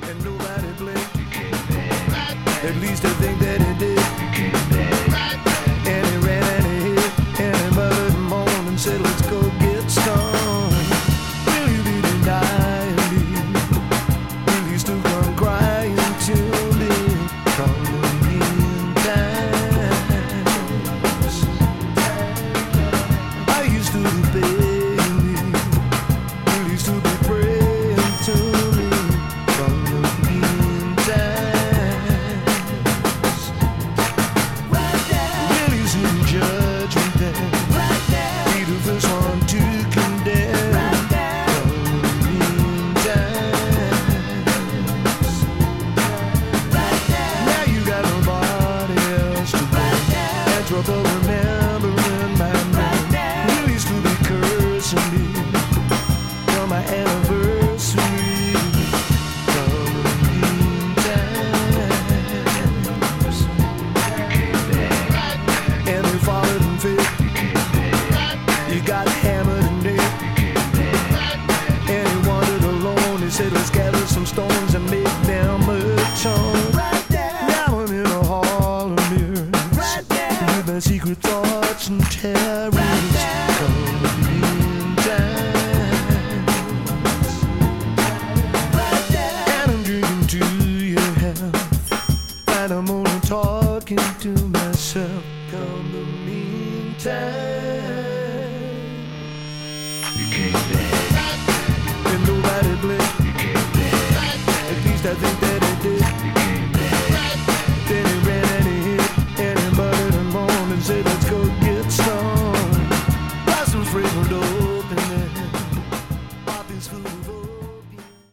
and nobody blinked. At least I think that he did. And he ran and he hit, and he muttered and moaned and said, let's go get stoned. Will you be denying me? Will you still come crying to me? Calling me in times. I used to be baby. Will you still be praying to me? Calling me in times. Will you soon judge me then? Be the first one to condemn. Calling me in times. Now you got nobody else to blame. Had trouble remembering my name. Will you still be cursing me on my anniversary? Calling me in times. And they followed and fit. You got hammered and dead. And he wandered alone. He said, let's